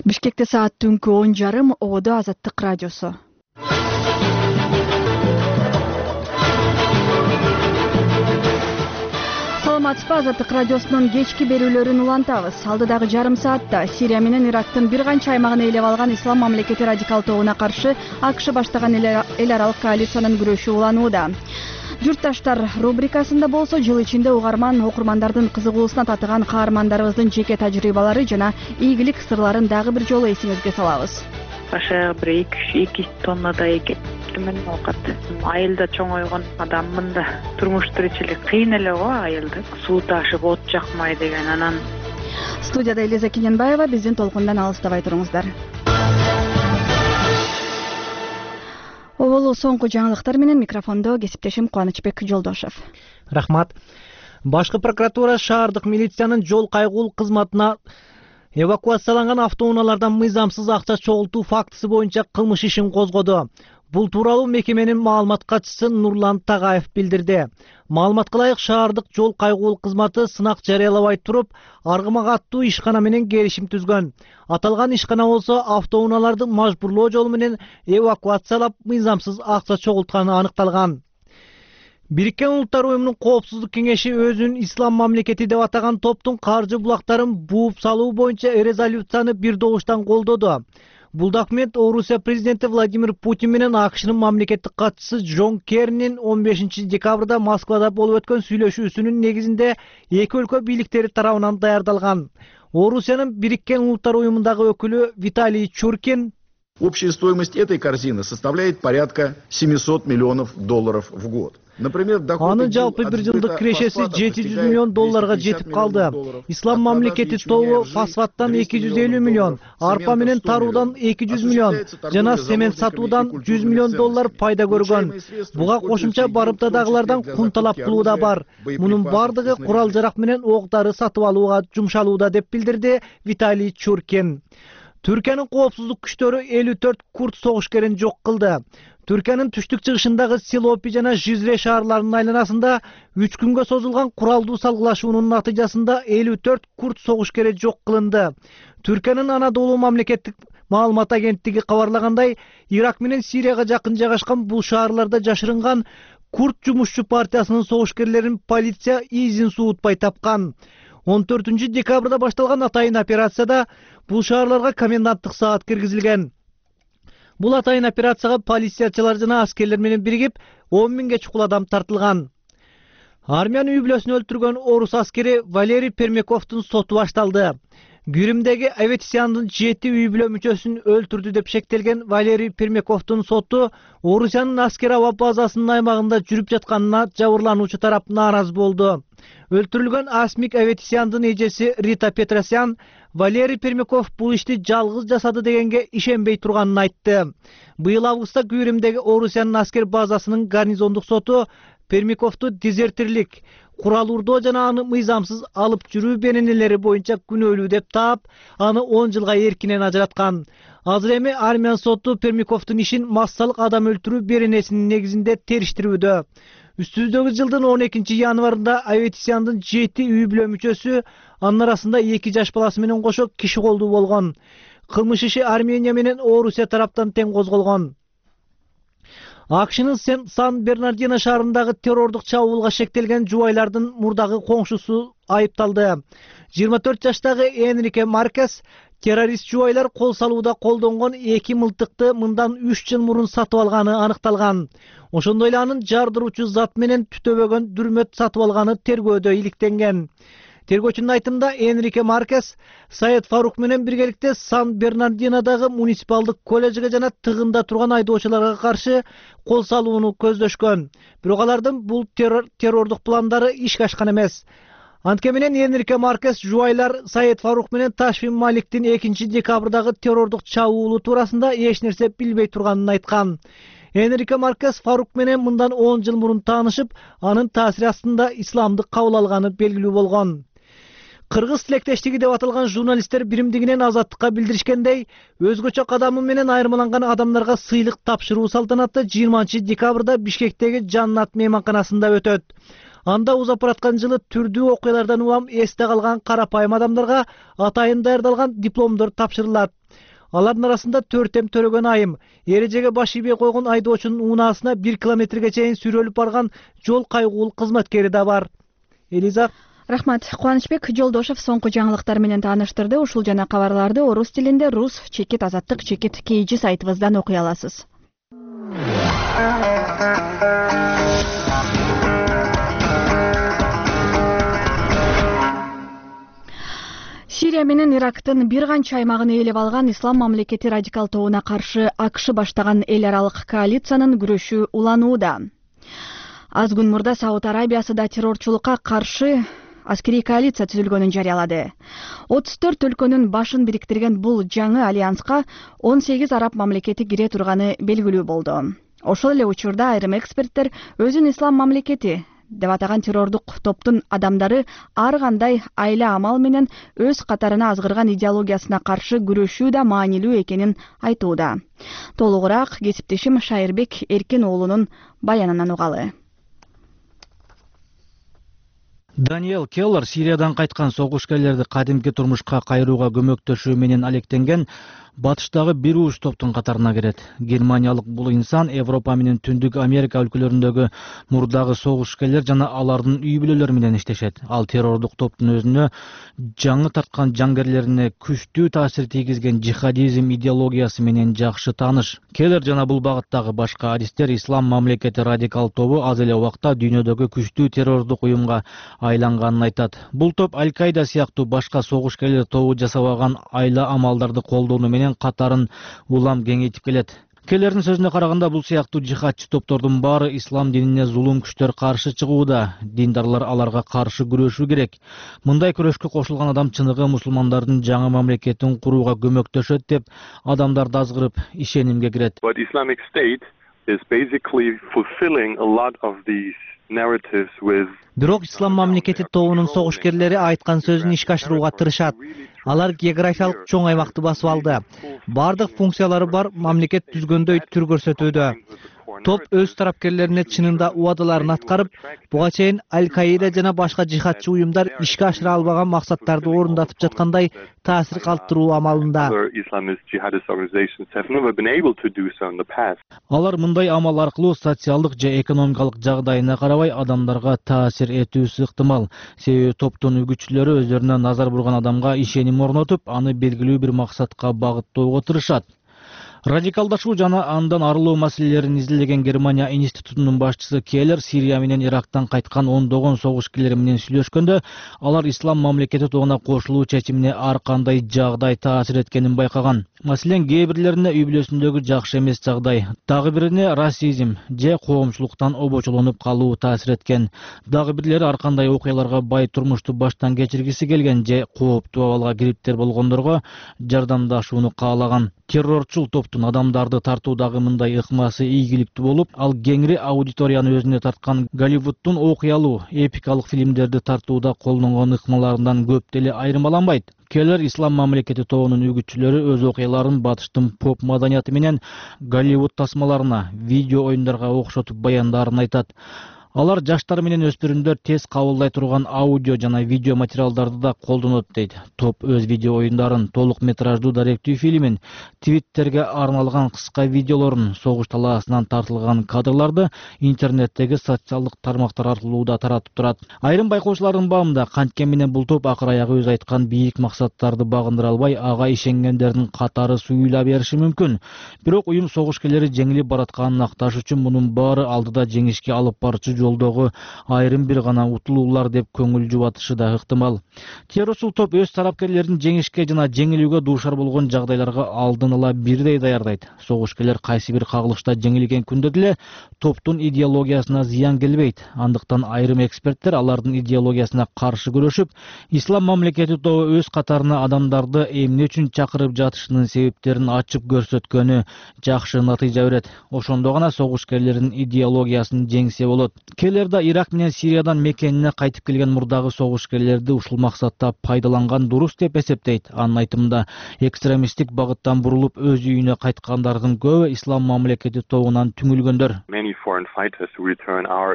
Бишкекте саат түнкү 10:30 Ободо Азаттык радиосу. Саламатсызбы, Азаттык радиосунун кечки берүүлөрүн улантабыз. Алдыдагы жарым саатта Сирия менен Ирактын бир канча аймагын ээлеп алган Ислам мамлекети радикал тобуна каршы АКШ баштаган эл аралык коалициянын күрөшү уланууда. Журтташтар рубрикасында болсо жыл ичинде угарман окурмандардын кызыгуусуна татыган каармандарыбыздын жеке тажрыйбалары жана ийгилик сырларын дагы бир жолу эсиңизге салабыз. Башка бир 2 тоннадай мен оокат. Айылда чоңойгон адаммын да. Турмуш тиричилик кыйын эле го айылда. Суу ташып от жакмай деген анан. Студияда Элиза Кененбаева, биздин толкундан алыстабай туруңуздар. Оболу соңку жаңылыктар менен микрофондо кесиптешим Кубанычбек Жолдошев. Рахмат. Башкы прокуратура шаардык милициянын жол кайгуул кызматына эвакуацияланган автоунаалардан мыйзамсыз акча чогултуу фактысы боюнча кылмыш ишин козгоду. Бул тууралуу мекеменин маалымат катчысы Нурлан Тагаев билдирди. Маалыматка ылайык шаардык жол кайгуул кызматы сынак жарыялабай туруп, Аргымак аттуу ишкана менен келишим түзгөн. Аталган ишкана болсо автоунааларды мажбурлоо жолу менен эвакуациялап мыйзамсыз акча чогултканы аныкталган. Бириккен Улуттар Уюмунун Коопсуздук кеңеши өзүнүн Ислам мамлекети деп атаган топтун каржы булактарын бууп салуу боюнча резолюцияны бир добуштан колдоду. Бул документ Орусия президенти Владимир Путин менен АКШнын мамлекеттик катчысы Джон Керринин 15 декабрда Москвада болуп өткөн сүйлөшүүсүнүн негизинде эки өлкө бийликтери тарабынан даярдалган. Орусиянын Бириккен Улуттар Уюмундагы өкүлү Виталий Чуркин: Общая стоимость этой корзины составляет порядка $700 миллионов в год. Анын жалпы бир жылдык кирешеси $700 миллион жетип калды. Ислам мамлекети тобу фосфаттан 250 миллион, арпа менен таруудан 200 миллион, жана семент сатуудан $100 миллион пайда көргөн. Буга кошумча барымтадагылардан кун талап кылууда бар. Мунун бардыгы курал-жарак менен ок-дары сатып алууга жумшалууда деп билдирди Виталий Чуркин. Түркиянын коопсуздук күчтөрү 54 курд согушкерин жок кылды. Түркиянын түштүк чыгышындагы Силопи жана Жизре шаарларынын айланасында 3 күнгө созулган куралдуу салгылашуунун натыйжасында 54 курд согушкери жок кылынды. Түркиянын Анадолу мамлекеттик маалымат агенттиги кабарлагандай, Ирак менен Сирияга жакын жайгашкан бул шаарларда жашырынган курд жумушчу партиясынын согушкерлерин полиция изин суутпай тапкан. 14 декабрда башталган атайын операцияда бул шаарларга коменданттык саат киргизилген. Бул атайын операцияга полициячылар жана аскерлер менен биригип 10 миңге чукул адам тартылган. Армиянын үй бүлөсүн өлтүргөн орус аскери Валерий Пермяковдун соту башталды. Гүрүмдөгү Аветисяндын 7 үй бүлө мүчөсүн өлтүрдү деп шектелген Валерий Пермяковдун соту Орусиянын аскер аба базасынын аймагында жүрүп жатканына жабырлануучу тарап нааразы болду. Өлтүрүлгөн Асмик Аветисяндын эжеси Рита Петросян Валерий Пермяков бул ишти жалгыз жасады дегенге ишенбей турганын айтты. Быйыл августта Гүрүмдөгү Орусиянын аскер базасынын гарнизондук соту Пермяковду дезертирлик, курал урдоо жана аны мыйзамсыз алып жүрүү беренелери боюнча күнөөлүү деп таап, аны 10 жылга эркинен ажыраткан. Азыр эми армиян соту Пермяковдун ишин массалык адам өлтүрүү беренесинин негизинде териштирүүдө. Үстүбүздөгү жылдын 12 январында Аветисяндын 7 үй бүлө мүчөсү, анын арасында 2 жаш баласы менен кошо киши колдуу болгон. Кылмыш иши Армения менен Орусия тараптан тең козголгон. АКШнын Сан-Бернардино шаарындагы террордук чабуулга шектелген жубайлардын мурдагы коңшусу айыпталды. 24 жаштагы Энрике Маркес террорист жубайлар кол салууда колдонгон 2 мылтыкты мындан 3 жыл мурун сатып алганы аныкталган. Ошондой эле анын жардыруучу зат менен түтөбөгөн дүрмөт сатып алганы тергөөдө иликтенген. Тергөөчүнүн айтымында Энрике Маркес Саид Фарук менен биргеликте Сан-Бернардинодагы муниципалдык колледжге жана тыгында турган айдоочуларга каршы кол салууну көздөшкөн. Бирок алардын бул террордук пландары ишке ашкан эмес. Антке менен Энрике Маркес жубайлар Саид Фарук менен Ташфин Маликтин 2 декабрдагы террордук чабуулу туурасында эч нерсе билбей турганын айткан. Энрике Маркес Фарук менен мындан 10 жыл мурун таанышып, анын таасири астында исламды кабыл алганы белгилүү болгон. Кыргыз тилектештиги деп аталган журналисттер биримдигинен Азаттыкка билдиришкендей, өзгөчө кадамы менен айырмаланган адамдарга сыйлык тапшыруу салтанаты 20 декабрда Бишкектеги Жаннат мейманканасында өтөт. Анда узап бараткан жылы түрдүү окуялардан улам эсте калган карапайым адамдарга атайын даярдалган дипломдор тапшырылат. Алардын арасында 4 төрөгөн айым, эрежеге баш ийбей койгон айдоочунун унаасына 1 километрге чейин сүрөлүп барган жол кайгуулук кызматкери да бар. Элиза. Рахмат. Кубанычбек Жолдошев соңку жаңылыктар менен тааныштырды. Ушул жана кабарларды орус тилинде Рус чекит азаттык чекит KG сайтыбыздан окуй аласыз. Сирия менен Ирактын бир канча аймагын ээлеп алган Ислам мамлекети радикал тобуна каршы АКШ баштаган эл аралык коалициянын күрөшү уланууда. Аз күн мурда Сауд Арабиясы да террорчулукка каршы аскерий коалиция түзүлгөнүн жарыялады. 34 өлкөнүн башын бириктирген бул жаңы альянска 18 араб мамлекети кире турганы белгилүү болду. Ошол эле учурда айрым эксперттер өзүн Ислам мамлекети деп атаган террордук топтун адамдары ар кандай айла амал менен өз катарына азгырган идеологиясына каршы күрөшүү да маанилүү экенин айтууда. Толугураак кесиптешим Шайырбек Эркин уулунун баянынан угалы. Даниэл Келлер Сириядан кайткан согушкерлерди кадимки турмушка кайрууга көмөктөшүү менен алектенген батыштагы бир ууш топтун катарына кирет. Германиялык бул инсан Европа менен Түндүк Америка өлкөлөрүндөгү мурдагы согушкерлер жана алардын үй бүлөлөрү менен иштешет. Ал террордук топтун өзүнө жаңы тарткан жангерлерине күчтүү таасир тийгизген джихадизм идеологиясы менен жакшы тааныш. Келлер жана бул багыттагы башка адистер Ислам мамлекети радикал тобу аз эле убакта дүйнөдөгү күчтүү террордук уюмга айланганын айтат. Бул топ Аль-Каида сыяктуу башка согушкерлер тобу жасабаган айла амалдарды колдонуу менен катарын улам кеңейтип келет. Келлердин сөзүнө караганда бул сыяктуу жихадчы топтордун баары ислам динине зулум күчтөр каршы чыгууда. Диндарлар аларга каршы күрөшүү керек. Мындай күрөшкө кошулган адам чыныгы мусулмандардын жаңы мамлекетин курууга көмөктөшөт деп адамдарды азгырып ишенимге кирет. But Islamic State is basically fulfilling a lot of these narratives with Бирок Ислам мамлекети тобунун согушкерлери айткан сөзүн ишке ашырууга тырышат. Алар географиялык чоң аймакты басып алды. Бардык функциялары бар мамлекет түзгөндөй түр көрсөтүүдө. Топ өз тарапкерлерине чынында убадаларын аткарып, буга чейин Аль-Каида жана башка жихадчы уюмдар ишке ашыра албаган максаттарды орундатып жаткандай таасир калтыруу амалында. Алар мындай амал аркылуу социалдык же экономикалык жагдайына карабай адамдарга таасир этүүсү ыктымал. Себеби топтун үгүтчүлөрү өздөрүнө назар бурган адамга ишеним орнотуп, аны белгилүү бир максатка багыттоого тырышат. Радикалдашуу жана андан арылуу маселелерин изилдеген Германия институтунун башчысы Келлер Сирия менен Ирактан кайткан ондогон согушкерлер менен сүйлөшкөндө, алар Ислам мамлекети тобуна кошулуу чечимине ар кандай жагдай таасир эткенин байкаган. Маселен, кээ бирлерине үй бүлөсүндөгү жакшы эмес жагдай, дагы бирине расизм же коомчулуктан обочолонуп калуу таасир эткен. Дагы бирлери ар кандай окуяларга бай турмушту баштан кечиргиси келген же кооптуу абалга кириптер болгондорго жардамдашууну каалаган. Террорчул топтун адамдарды тартуудагы мындай ыкмасы ийгиликтүү болуп, ал кеңири аудиторияны өзүнө тарткан Голливудтун окуялуу, эпикалык фильмдерди тартууда колдонгон ыкмаларынан көп деле айырмаланбайт. Келлер Ислам мамлекети тобунун үгүтчүлөрү өз окуяларын батыштын поп маданияты менен Голливуд тасмаларына, видео оюндарга окшотуп баяндарын айтат. Алар жаштар менен өспүрүмдөр тез кабылдай турган аудио жана видео материалдарды да колдонот дейт. Топ өз видео оюндарын, толук метраждуу даректүү фильмин, твиттерге арналган кыска видеолорун, согуш талаасынан тартылган кадрларды интернеттеги социалдык тармактар аркылуу да таратып турат. Айрым байкоочулардын баамында канткен менен бул топ акыр аягы өз айткан бийик максаттарды багындыра албай, ага ишенгендердин катары суюла бериши мүмкүн. Бирок уюм согушкерлери жеңилип баратканын акташ үчүн мунун баары алдыда жеңишке алып барчу жолдогу айрым бир гана утулуулар деп көңүл жубатышы да ыктымал. Террорчул топ өз тарапкерлерин жеңишке жана жеңилүүгө дуушар болгон жагдайларга алдын ала бирдей даярдайт. Согушкерлер кайсы бир кагылышта жеңилген күндө деле топтун идеологиясына зыян келбейт. Андыктан айрым эксперттер алардын идеологиясына каршы күрөшүп, Ислам мамлекети тобу өз катарына адамдарды эмне үчүн чакырып жатышынын себептерин ачып көрсөткөнү жакшы натыйжа берет. Ошондо гана согушкерлердин идеологиясын жеңсе болот. Келлер да Ирак менен Сириядан мекенине кайтып келген мурдагы согушкерлерди ушул максатта пайдаланган дурус деп эсептейт. Анын айтымында, экстремисттик багыттан бурулуп өз үйүнө кайткандардын көбү Ислам мамлекети тобунан түңүлгөндөр. Many foreign fighters who return are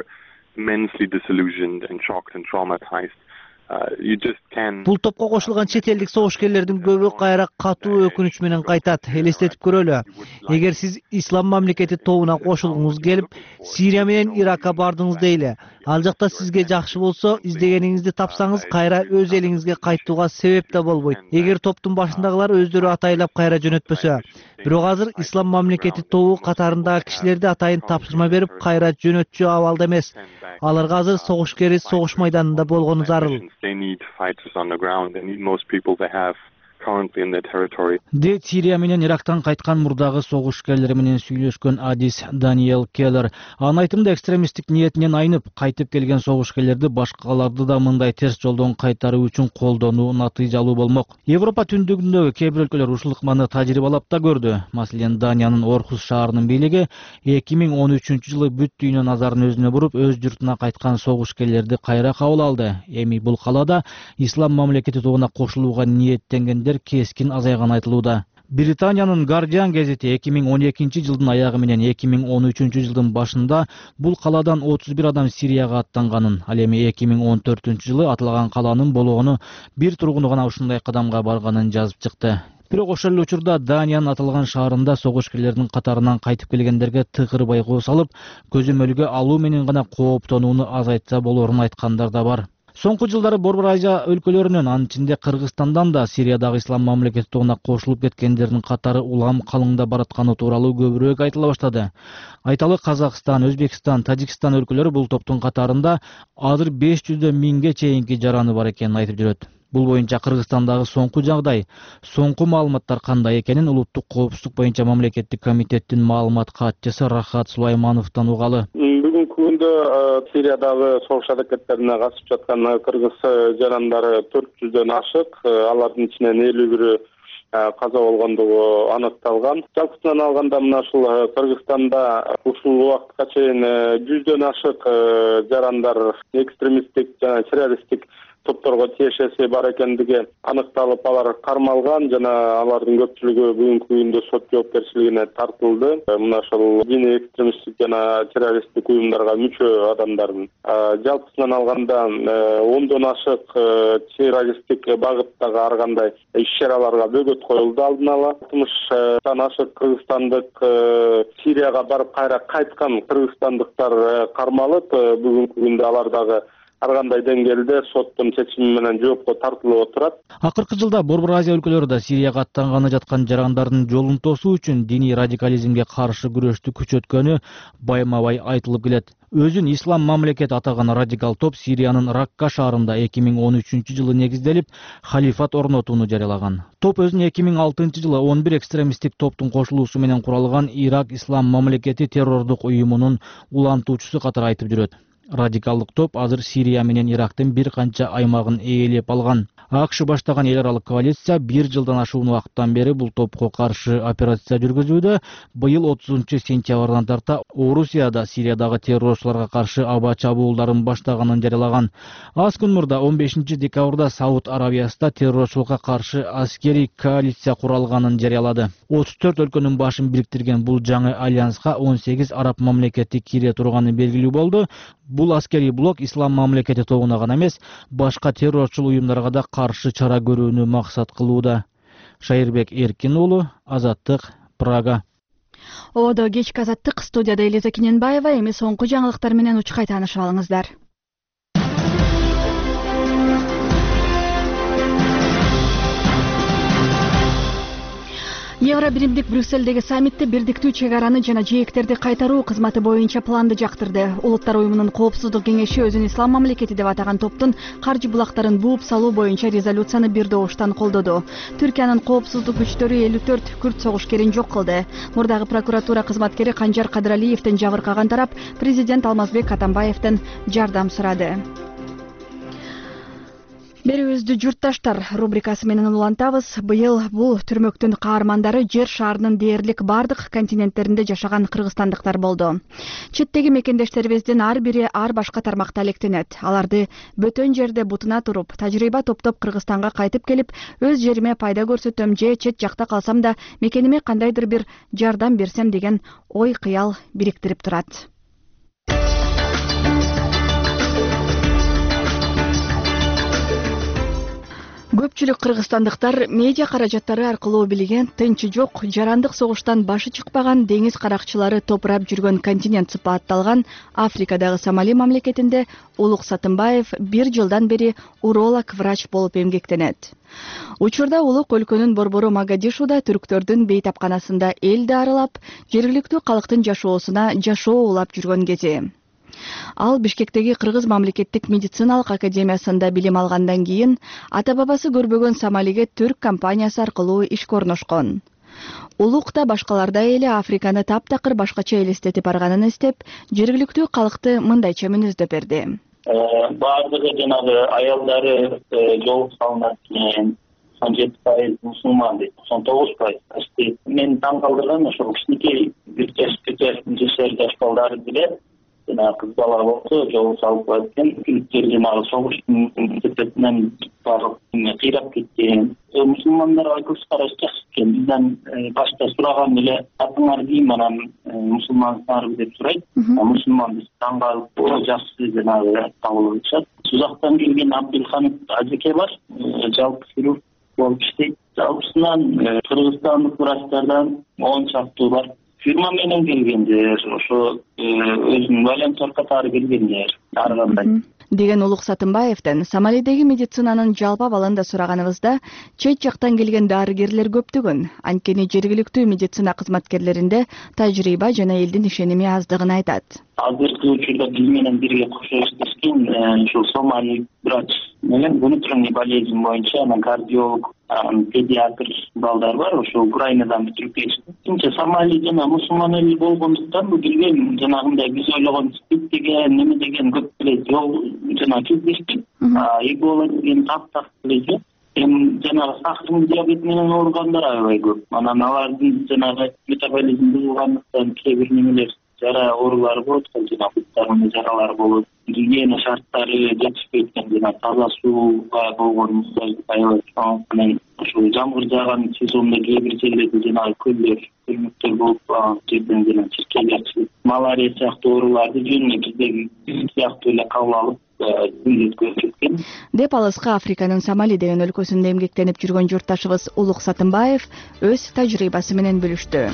immensely disillusioned and shocked and traumatized. You just can't. Бул топко кошулган чет элдик согушкерлердин көбү кайра катуу өкүнүч менен кайтат. Элестетип көрөлү. Эгер сиз ислам мамлекети тобуна кошулгуңуз келип, Сирия менен Иракка бардыңыз дейли. Ал жакта сизге жакшы болсо, издегениңизди тапсаңыз, кайра өз элиңизге кайтууга себеп да болбойт. Эгер топтун башындагылар өздөрү атайлап кайра жөнөтпөсө. Бирок азыр ислам мамлекети тобу катарындагы кишилерди атайын тапшырма берип, кайра жөнөтчү абалда эмес. Аларга азыр согуш согуш майданында болгону зарыл. They need fighters on the ground. They need most people they have currently in their territory. Сирия менен Ирактан кайткан мурдагы согушкерлер менен сүйлөшкөн адис Даниэл Келлер анын айтымында экстремисттик ниетинен айнып кайтып келген согушкерлерди башкаларды да мындай терс жолдон кайтаруу үчүн колдонуу натыйжалуу болмок. Европа түндүгүндөгү кээ бир өлкөлөр ушул ыкманы тажрыйбалап да көрдү. Маселен, Даниянын Орхус шаарынын бийлиги 2013-жылы бүт дүйнө назарын өзүнө буруп, өз журтуна кайткан согушкерлерди кайра кабыл алды. Эми бул калаада ислам мамлекети тобуна кошулууга ниеттенгендер кескин азайган айтылууда. Британиянын Guardian гезити 2012-жылдын аягы менен 2013-жылдын башында бул каладан 31 адам Сирияга аттанганын, ал эми 2014-жылы атылган каланын болгону бир тургуну гана ушундай кадамга барганын жазып чыкты. Бирок ошол эле учурда Даниянын аталган шаарында согушкерлердин катарынан кайтып келгендерге тыгыр байкоо салып, көзөмөлгө алуу менен гана кооптонууну азайтса болорун айткандар да бар. Соңку жылдары Борбор Азия өлкөлөрүнөн, анын ичинде Кыргызстандан да Сириядагы ислам мамлекети тобуна кошулуп кеткендердин катары улам калыңдап баратканы тууралуу көбүрөөк айтыла баштады. Айталы Казакстан, Өзбекстан, Тажикстан өлкөлөрү бул топтун катарында азыр 500 миңге чейинки жараны бар экенин айтып жүрөт. Бул боюнча Кыргызстандагы соңку жагдай, соңку маалыматтар кандай экенин Улуттук коопсуздук боюнча мамлекеттик комитеттин маалымат катчысы Рахат Сулаймановдон угалы. Бүгүнкү күндө Сириядагы согуш аракеттерине катышып жаткан кыргыз жарандары 400дөн ашык, алардын ичинен 51 каза болгондугу аныкталган. Жалпысынан алганда мына ушул Кыргызстанда ушул убакытка чейин 100дөн ашык жарандар экстремисттик жана террористтик топторго тиешеси бар экендиги аныкталып, алар кармалган жана алардын көпчүлүгү бүгүнкү күндө сот жоопкерчилигине тартылды. Мына ушул диний экстремисттик жана террористтик уюмдарга мүчө адамдардын жалпысынан алганда 10дон ашык террористтик багыттагы ар кандай иш-чараларга бөгөт коюлду алдын ала. 60тан ашык кыргызстандык Сирияга барып кайра кайткан кыргызстандыктар кармалып, бүгүнкү күндө алар дагы ар кандай деңгээлде соттун чечими менен жоопко тартылып отурат. Акыркы жылда Борбор Азия өлкөлөрү да Сирияга аттанганы жаткан жарандардын жолун тосуу үчүн диний радикализмге каршы күрөштү күчөткөнү байма-бай айтылып келет. Өзүн ислам мамлекети атаган радикал топ Сириянын Ракка шаарында 2013-жылы негизделип, халифат орнотууну жарыялаган. Топ өзүн 2006-жылы 11 экстремисттик топтун кошулуусу менен куралган Ирак ислам мамлекети террордук уюмунун улантуучусу катары айтып жүрөт. Радикалдык топ азыр Сирия менен Ирактын бир канча аймагын ээлеп алган. АКШ баштаган эл аралык коалиция 1 жылдан ашуун убакыттан бери бул топко каршы операция жүргүзүүдө. Быйыл 30-сентябрдан тарта Орусияда Сириядагы террорчуларга каршы аба чабуулдарын баштаганын жарыялаган. Аз күн мурда 15-декабрда Сауд Арабиясында террорчулукка каршы аскерий коалиция куралганын жарыялады. 34 өлкөнүн башын бириктирген бул жаңы альянска 18 араб мамлекети кире турганы белгилүү болду. Бул аскерий блок ислам мамлекети тобуна гана эмес, башка террорчул уюмдарга да каршы чара көрүүнү максат кылууда. Шайырбек Эркин уулу, Азаттык, Прага. Одо кечки Азаттык, студияда Элиза Кененбаева. Эми соңку жаңылыктар менен учкай таанышып алыңыздар. Евробиримдик Брюссельдеги саммитте бирдиктүү чек араны жана жээктерди кайтаруу кызматы боюнча планды жактырды. Улуттар уюмунун коопсуздук кеңеши өзүн ислам мамлекети деп атаган топтун каржы булактарын бууп салуу боюнча резолюцияны бир добуштан колдоду. Түркиянын коопсуздук күчтөрү 54 күрд согушкерин жок кылды. Мурдагы прокуратура кызматкери Канжар Кадыралиевден жабыркаган тарап президент Алмазбек Атамбаевден жардам сурады. Берүүбүздү журтташтар рубрикасы менен улантабыз. Быйыл бул түрмөктүн каармандары жер шаарынын дээрлик бардык континенттеринде жашаган кыргызстандыктар болду. Четтеги мекендештерибиздин ар бири ар башка тармакта алектенет. Аларды бөтөн жерде бутуна туруп, тажрыйба топтоп Кыргызстанга кайтып келип, өз жериме пайда көрсөтөм же чет жакта калсам да мекениме кандайдыр бир жардам берсем деген ой кыял бириктирип турат. Көпчүлүк кыргызстандыктар медиа каражаттары аркылуу билген тынчы жок, жарандык согуштан башы чыкпаган деңиз каракчылары топурап жүргөн континент сыпатталган Африкадагы Сомали мамлекетинде Улук Сатымбаев 1 жылдан бери уролог врач болуп эмгектенет. Учурда Улук өлкөнүн борбору Могадишуда түрктөрдүн бейтапканасында элди аралап, жергиликтүү калктын жашоосуна жашоо улап жүргөн кези. Ал Бишкектеги Кыргыз мамлекеттик медициналык академиясында билим алгандан кийин ата-бабасы көрбөгөн Сомалиге түрк компаниясы аркылуу ишке орношкон. Улук да башкалардай эле Африканы таптакыр башкача элестетип барганын эстеп, жергиликтүү калкты мындайча мүнөздөп берди. Баардыгы жанагы аялдары жол салынат экен. 17% мусулман дейт, 19%. Мен таң калтырган ошол кичинекей 1 жаш балдары деле кыз бала болсо жол салып коет экен. Күлүктөр жанагы согуштун сепетинен барып кыйрап кеткен. Мусулмандарга көз караш жакшы экен. Бизден башта сураган эле атыңар ким, анан мусулмансыңарбы деп сурайт. Мусулман биз таң калып жакшы жанагы табылып атышат. Сузактан келген Абдулхан Ажеке бар, жалпы хирург болуп иштейт. Жалпысынан кыргызстандык врачтардан 10 чактуу бар. Фирма менен келгендер, ошо өзүнүн волонтер катары келгендер, ар кандай. Деген Улук Сатымбаевден Сомалидеги медицинанын жалпы абалында сураганыбызда чет жактан келген дарыгерлер көптүгүн, анткени жергиликтүү медицина кызматкерлеринде тажрыйба жана элдин ишеними аздыгын айтат. Азыркы учурда биз менен бирге кошо иштешкен ушул Сомали врач менен внутренний болезнь боюнча анан кардиолог, педиатр балдар бар, ошол Украинадан бүтүрүп келишти. Тинче Сомали жана мусулман эл болгондуктан бул билген жанагындай биз ойлогон спид деген неме деген көп эле жол жана кездештик. Эбола деген таптак эле жок. Жанагы сахарный диабет менен ооругандар аябай көп. Анан алардын жанагы метаболизм бузулгандыктан кээ бир немелер жара оорулары болот, жана буттарында жаралар болот. Гигиена шарттары жетишпейт экен, жана таза сууга болгон аябай чоң. Анан ошол жамгыр жааган сезонда кээ бир жерлерде жанагы көлдөр, көлмөктөр болуп жерден жана чиркейлер чыгып, малария сыяктуу ооруларды жөнүнө биздеги сыяктуу эле кабыл алып деп алыскы Африканын Сомали деген өлкөсүндө эмгектенип жүргөн журтташыбыз Улук Сатымбаев өз тажрыйбасы менен бөлүштү.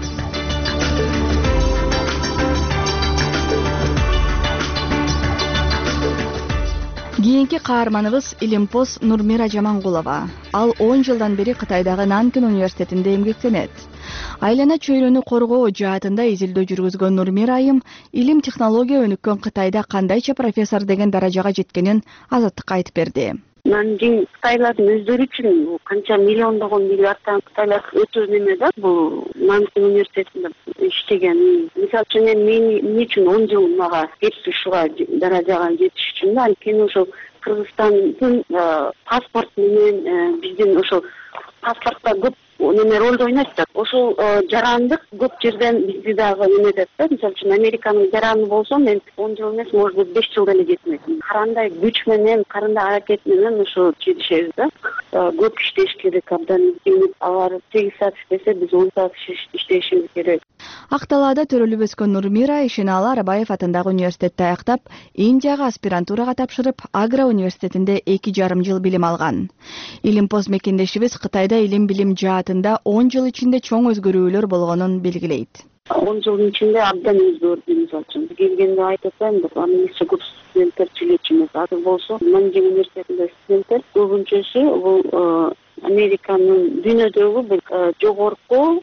Кийинки каарманыбыз Илимпоз Нурмира Жамангулова. Ал 10 жылдан бери Кытайдагы Нанкин университетинде эмгектенет. Айлана чөйрөнү коргоо жаатында изилдөө жүргүзгөн Нурмира айым илим технология өнүккөн Кытайда кандайча профессор деген даражага жеткенин Азаттыкка айтып берди. Нанкин Кытайлардын өздөрү үчүн канча миллиондогон миллиардтан Кытайлар өтө неме да, бул Нанкин университетинде иштеген. Мисалы үчүн эмне үчүн 10 жыл мага кетти ушуга даражага жетиш үчүн да, анткени ошол Кыргызстандын паспорт менен биздин ошол паспортто көп неме ролду ойнойт да. Ошол жарандык көп жерден бизди дагы неметет да. Мисалы үчүн Американын жараны болсо мен 10 жыл эмес, может быть 5 жыл деле жетмек. Карандай күч менен, карандай аракет менен ошо жетишебиз да. Көп иштеш керек, абдан изденип, алар 8 саат иштесе, биз 10 саат иштешибиз керек. Ак талаада төрөлүп өскөн Нурмира Ишеналы Арабаев атындагы университетти аяктап, Индияга аспирантурага тапшырып, Агра университетинде 2,5 жыл билим алган. Илимпоз мекендешибиз Кытайда илим-билим жаатында 10 жыл ичинде чоң өзгөрүүлөр болгонун белгилейт. 10 жылдын ичинде абдан өзгөрдү. Мисалы үчүн келгенде айтып атам, анысы көп студенттер чилечи эмес. Азыр болсо Нанкин университетинде студенттер көбүнчөсү бул Американын дүйнөдөгү бир жогорку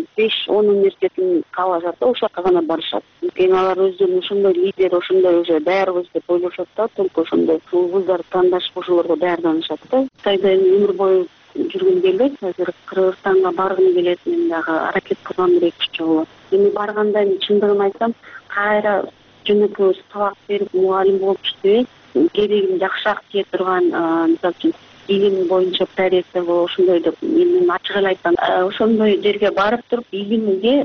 5-10 университетин каалашат да, ошол жака гана барышат. Эми алар өздөрүн ошондой лидер, ошондой уже даярбыз деп ойлошот да, только ошондой вуздарды тандашып ошолорго даярданышат да. Кытайда өмүр бою жүргүм келет, азыр Кыргызстанга баргым келет, мен дагы аракет кылгам керек жолу. Эми барганда чындыгын айтсам, кайра жөнөкөй сабак берип мугалим болуп иштебей, керегин жакшыраак тие турган, мисалы үчүн илим боюнча профессор ошондой деп мен ачык эле айтсам, ошондой жерге барып туруп илимге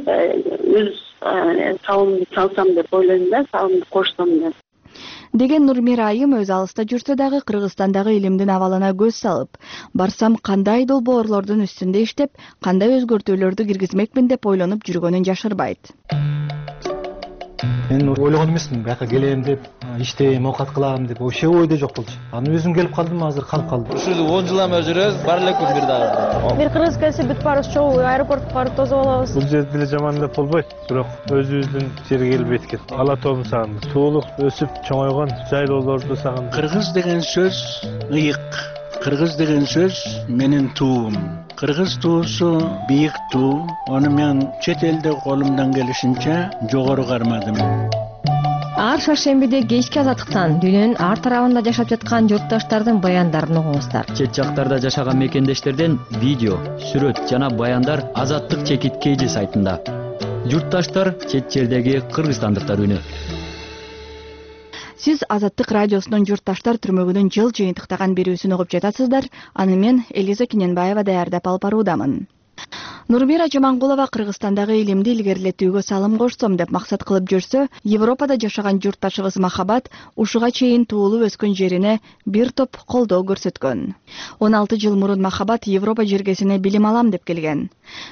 өз салымымды салсам деп ойлойм да, салымымды кошсом деп. Деген Нурмира айым өз алыста жүрсө дагы Кыргызстандагы илимдин абалына көз салып, барсам кандай долбоорлордун үстүндө иштеп, кандай өзгөртүүлөрдү киргизмекмин деп ойлонуп жүргөнүн жашырбайт. Мен ойлогон эмесмин бияка келем деп, иштейм, оокат кылам деп, вообще ойдо жок болчу. Анан өзүм келип калдым, азыр калып калдым. Ушул 10 жылдан бери жүрөбүз, бар элекпи бир дагы. Бир кыргыз келсе бүт баарыбыз чогуу аэропортко барып тосуп алабыз. Бул жерде деле жаман деп болбойт, бирок өзүбүздүн жерге келбейт экен. Ала тоонун сагындык. Суулук өсүп чоңойгон жайлоолорду сагындык. Кыргыз деген сөз ыйык. Кыргыз деген сөз менин туум. Кыргыз туусу бийик туу. Аны мен чет элде колумдан келишинче жогору кармадым. Ар шаршембиде кечки азаттыктан дүйнөнүн ар тарабында жашап жаткан журтташтардын баяндарын угуңуздар. Чет жактарда жашаган мекендештерден видео, сүрөт жана баяндар Азаттык чекит KG сайтында. Журтташтар чет жердеги кыргызстандыктар үнү. Сиз Азаттык радиосунун журтташтар түрмөгүнүн жыл жыйынтыктаган берүүсүн угуп жатасыздар. Аны мен Элиза Кененбаева даярдап алып баруудамын. Нурмира Жамангулова Кыргызстандагы илимди илгерилетүүгө салым кошсом деп максат кылып жүрсө, Европада жашаган журтташыбыз Махабат ушуга чейин туулуп өскөн жерине бир топ колдоо көрсөткөн. 16 жыл мурун Махабат Европа жергесине билим алам деп келген.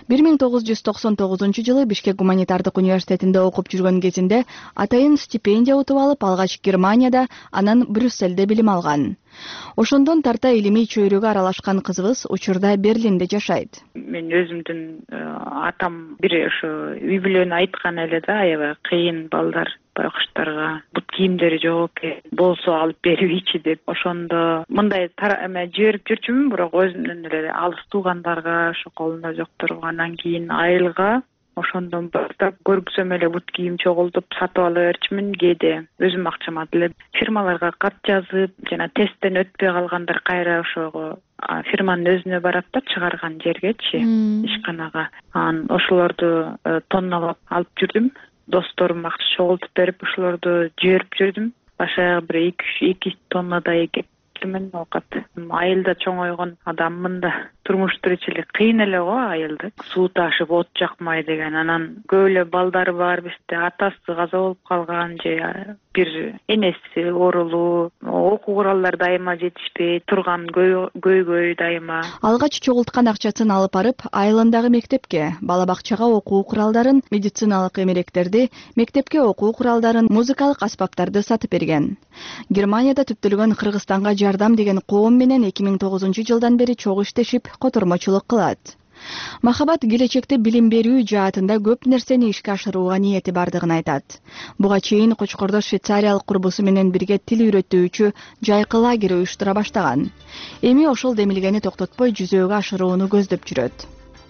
1999 Бишкек гуманитардык университетинде окуп жүргөн кезинде атайын стипендия утуп алып, алгач Германияда, анан Брюсселде билим алган. Ошондон тарта илимий чөйрөгө аралашкан кызыбыз учурда Берлинде жашайт. Мен өзүмдүн атам бир ошо үй бүлөнү айткан эле да, аябай кыйын балдар байкуштарга бут кийимдери жок экен, болсо алып бербейчи деп. Ошондо мындай жиберип жүрчүмүн, бирок өзүмдүн эле алыс туугандарга, ошо колунда жокторго, анан кийин айылга ошондон баштап көргүзөм эле бут кийим чогултуп сатып ала берчүмүн. Кээде өзүм акчама деле фирмаларга кат жазып, жана тесттен өтпөй калгандар кайра ошого фирманын өзүнө барат да, чыгарган жергечи, ишканага. Анан ошолорду тонналап алып жүрдүм. Досторум акча чогултуп берип, ошолорду жиберип жүрдүм. Башка бир 2 тоннадай кептимин оокат. Айылда чоңойгон адаммын да. Турмуш тиричилик кыйын эле го айылда. Суу ташып от жакмай деген. Анан көп эле балдар бар бизде. Атасы каза болуп калган же бир энеси оорулуу. Окуу куралдар дайыма жетишпей турган, көйгөй дайыма. Алгач чогулткан акчасын алып барып, айылындагы мектепке, бала бакчага окуу куралдарын, медициналык эмеректерди, мектепке окуу куралдарын, музыкалык аспаптарды сатып берген. Германияда түптөлгөн Кыргызстанга жардам деген коом менен 2009 жылдан бери чогуу иштешип, котормочулук кылат. Махабат келечекте билим берүү жаатында көп нерсени ишке ашырууга ниети бардыгын айтат. Буга чейин Кочкордо швейцариялык курбусу менен бирге тил үйрөтүүчү жайкы лагерь уюштура баштаган. Эми ошол демилгени токтотпой жүзөөгө ашырууну көздөп жүрөт.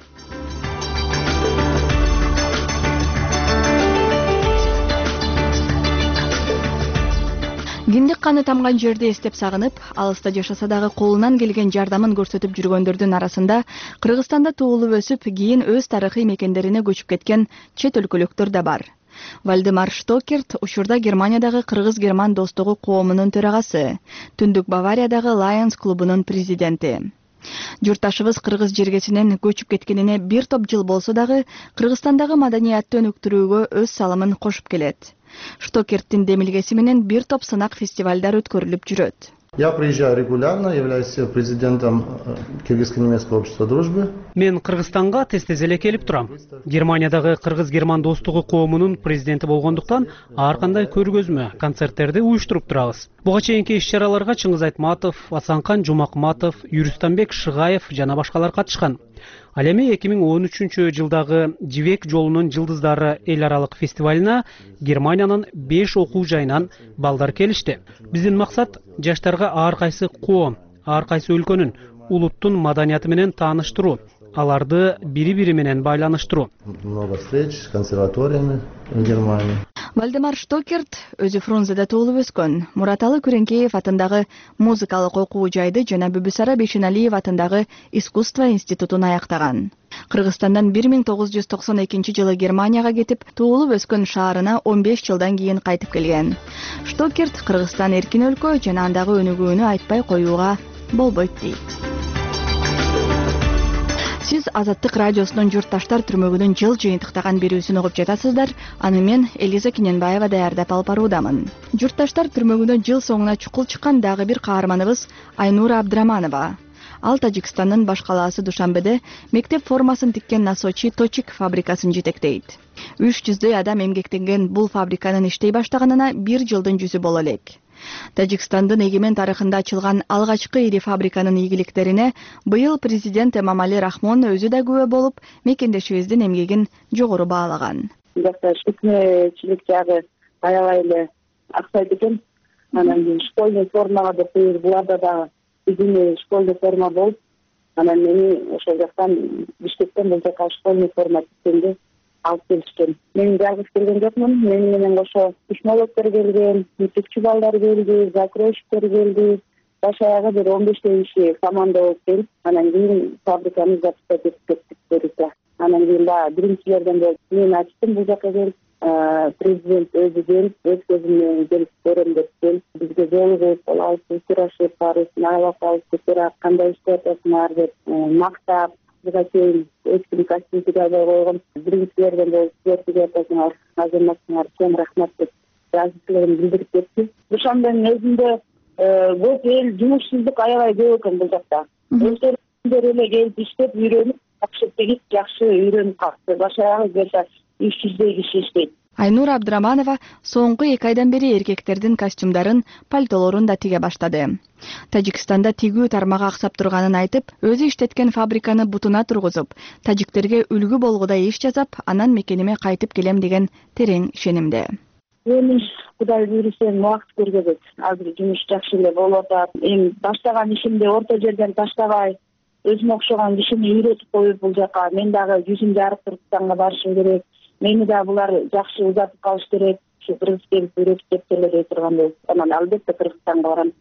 Киндик каны тамган жерди эстеп сагынып, алыста жашаса дагы колунан келген жардамын көрсөтүп жүргөндөрдүн арасында Кыргызстанда туулуп өсүп, кийин өз тарыхый мекендерине көчүп кеткен чет өлкөлүктөр да бар. Вальдемар Штокерт учурда Германиядагы кыргыз-герман достугу коомунун төрагасы, Түндүк Бавариядагы Lions клубунун президенти. Журтташыбыз кыргыз жергесинен көчүп кеткенине бир топ жыл болсо дагы Кыргызстандагы маданиятты өнүктүрүүгө өз салымын кошуп келет. Штокерттин демилгеси менен бир топ сынак фестивалдар өткөрүлүп жүрөт. Я приезжаю регулярно, являюсь президентом Кыргызско-немецкого общества дружбы. Мен Кыргызстанга тез-тез эле келип турам. Германиядагы кыргыз-герман достугу коомунун президенти болгондуктан ар кандай көргөзмө, концерттерди уюштуруп турабыз. Буга чейинки иш-чараларга Чыңгыз Айтматов, Асанкан Жумакматов, Юрустамбек Шыгаев жана башкалар катышкан. Ал эми 2013 жылдагы Жибек жолунун жылдыздары эл аралык фестивалына Германиянын 5 окуу жайынан балдар келишти. Биздин максат жаштарга ар кайсы коом, ар кайсы өлкөнүн, улуттун маданияты менен тааныштыруу, аларды бири-бири менен байланыштыруу. Много встреч с консерваториями в Германии. Вальдемар Штокерт өзү Фрунзеде туулуп өскөн. Мураталы Күреңкеев атындагы музыкалык окуу жайды жана Бүбүсара Бешеналиев атындагы искусство институтун аяктаган. Кыргызстандан 1992 жылы Германияга кетип, туулуп өскөн шаарына 15 жылдан кийин кайтып келген. Штокерт Кыргызстан эркин өлкө жана андагы өнүгүүнү айтпай коюуга болбойт дейт. Сиз Азаттык радиосунун журтташтар түрмөгүнүн жыл жыйынтыктаган берүүсүн угуп жатасыздар. Аны мен Элиза Кененбаева даярдап алып баруудамын. Журтташтар түрмөгүнө жыл соңуна чукул чыккан дагы бир каарманыбыз Айнура Абдраманова. Ал Тажикстандын баш калаасы Душанбеде мектеп формасын тиккен Носочи Точик фабрикасын жетектейт. 300 адам эмгектенген бул фабриканын иштей баштаганына 1 жылдын жүзү боло элек. Тажикстандын эгемен тарыхында ачылган алгачкы ири фабриканын ийгиликтерине быйыл президент Эмомали Рахмон өзү да күбө болуп, мекендешибиздин эмгегин жогору баалаган. Жакта шүкмечилик жагы аябай эле аксайт экен. Анан кийин школьный формага деп буларда да биздин школьный форма болуп, анан мени ошол жактан Бишкектен бул жака школьный форма тиккенге алып келишкен. Мен жалгыз келген жокмун. Мени менен кошо кушмолоктор келген, мектепчи балдар келди, закройщиктер келди. Баш аягы бир 15 киши команда болуп келип, анан кийин фабриканы запускать этип кеттик берүүгө. Анан кийин баягы биринчилерден болуп мен ачтым бул жака келип, президент өзү келип, өз көзү менен келип көрөм деп келип, бизге жолугуп, алып сурашып, баарысын айлап алып көтөрүп, кандай иштеп атасыңар деп мактап, буга чейин эч ким костюм тиге албай койгон. Биринчилерден болуп силерге атасыңар, азырматсыңар, чоң рахмат деп ыраазычылыгын билдирип кетти. Душанбенин өзүндө көп эл жумушсуздук аябай көп экен бул жакта. Өздөрү эле келип иштеп, үйрөнүп, жакшы тегип, жакшы үйрөнүп калды. Баш аягы где-то 300 киши иштейт. Айнур Абдраманова соңку 2 айдан бери эркектердин костюмдарын, пальтолорун да тиге баштады. Тажикстанда тигүү тармагы аксап турганын айтып, өзү иштеткен фабриканы бутуна тургузуп, тажиктерге үлгү болгудай иш жасап, анан мекениме кайтып келем деген терең ишенимде. Эми Кудай буйруса убакыт көргөзөт. Азыр жумуш жакшы эле болуп атат. Эми баштаган ишимди орто жерден таштабай, өзүмө окшогон кишини үйрөтүп коюп бул жака мен дагы жүзүм жарык Кыргызстанга барышым керек. Мени да булар жакшы узатып калыш керек. Ушу кыргыз келип үйрөтүп кетселер дей тургандай. Анан албетте Кыргызстанга барам.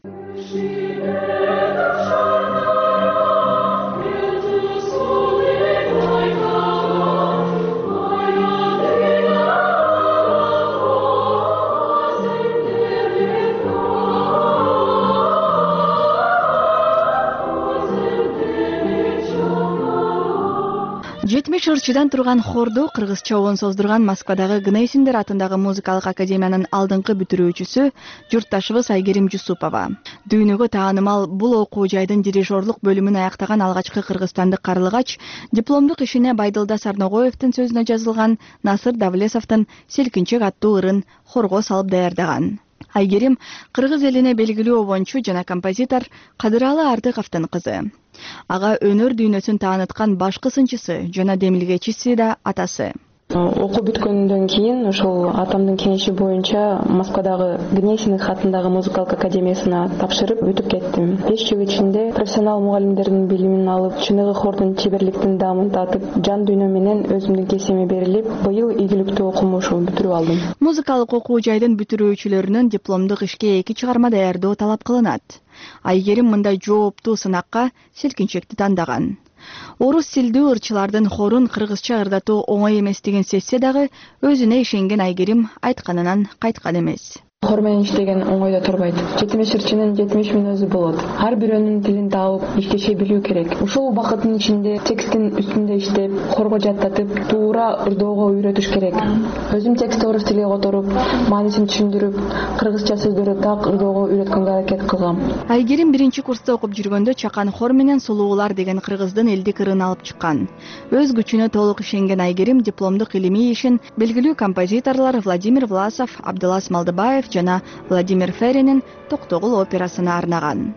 Жетимиш ырчыдан турган хорду кыргызча обон создурган Москвадагы Гнейсиндер атындагы музыкалык академиянын алдыңкы бүтүрүүчүсү журтташыбыз Айгерим Жусупова. Дүйнөгө таанымал бул окуу жайдын дирижерлук бөлүмүн аяктаган алгачкы кыргызстандык карлыгач дипломдук ишине Байдылда Сарногоевдин сөзүнө жазылган Насыр Давлесовдун Селкинчек аттуу ырын хорго салып даярдаган. Айгерим кыргыз элине белгилүү обончу жана композитор Кадыралы Артыковдун кызы. Ага өнөр дүйнөсүн тааныткан башкы сынчысы жана демилгечиси да атасы. Окуу бүткөндөн кийин ошол атамдын кеңеши боюнча Москвадагы Гнесиндер атындагы музыкалык академиясына тапшырып өтүп кеттим. 5 жыл ичинде профессионал мугалимдердин билимин алып, чыныгы хордун чеберликтин даамын татып, жан дүйнө менен өзүмдүн кесиме берилип, быйыл ийгиликтүү окумушу бүтүрүп алдым. Музыкалык окуу жайдын бүтүрүүчүлөрүнөн дипломдук ишке 2 чыгарма даярдоо талап кылынат. Айгерим мындай жооптуу сынакка Селкинчекти тандаган. Орус тилдүү ырчылардын хорун кыргызча ырдатуу оңой эмес деген сезсе дагы, өзүнө ишенген Айгерим айтканынан кайткан эмес. Хор менен иштеген оңойдо турбайт. 70 ырчынын 70 мүнөзү болот. Ар бирөөнүн тилин таап, иштеше билүү керек. Ушул убакыттын ичинде текстин үстүндө иштеп, хорго жаттатып, туура ырдоого үйрөтүш керек. Өзүм текстти орус тилге которуп, маанисин түшүндүрүп, кыргызча сөздөрдү так ырдоого үйрөткөнгө аракет кылгам. Айгерим 1-курста окуп жүргөндө Чакан хор менен Сулуулар деген кыргыздын элдик ырын алып чыккан. Өз күчүнө толук ишенген Айгерим дипломдук илимий ишин белгилүү композиторлор Владимир Власов, Абдылас Малдыбаев жана Владимир Феринин Токтогул операсына арнаган.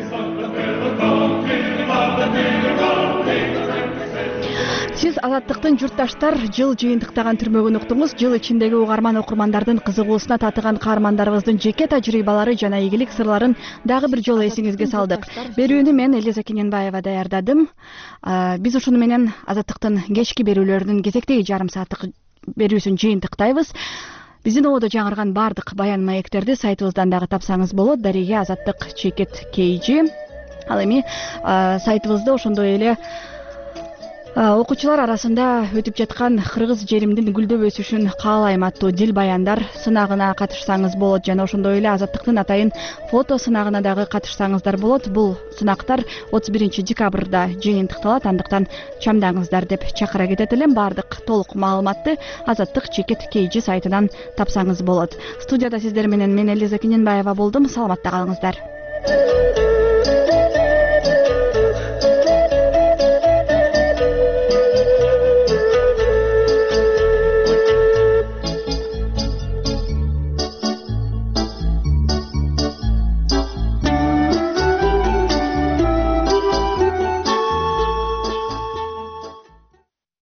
Сиз Азаттыктын журтташтар жыл жыйынтыктаган түрмөгүн уктуңуз. Жыл ичиндеги угарман окурмандардын кызыгуусуна татыган каармандарыбыздын жеке тажрыйбалары жана ийгилик сырларын дагы бир жолу эсиңизге салдык. Берүүнү мен Элиза Кененбаева даярдадым. Биз ушуну менен Азаттыктын кечки берүүлөрүнүн кезектеги жарым сааттык берүүсүн жыйынтыктайбыз. Биздин ободо жаңырган бардык баян маектерди сайтыбыздан дагы тапсаңыз болот. Дареге Азаттык чекет KG. Ал эми сайтыбызда ошондой эле окуучулар арасында өтүп жаткан кыргыз жеримдин гүлдөп өсүшүн каалайм аттуу дил баяндар сынагына катышсаңыз болот жана ошондой эле Азаттыктын атайын фото сынагына дагы катышсаңыздар болот. Бул сынактар 31 декабрда жыйынтыкталат, андыктан чамдаңыздар деп чакыра кетет элем. Бардык толук маалыматты Азаттык чекет KG сайтынан тапсаңыз болот. Студияда сиздер менен мен Элиза Кененбаева болдум. Саламатта калыңыздар.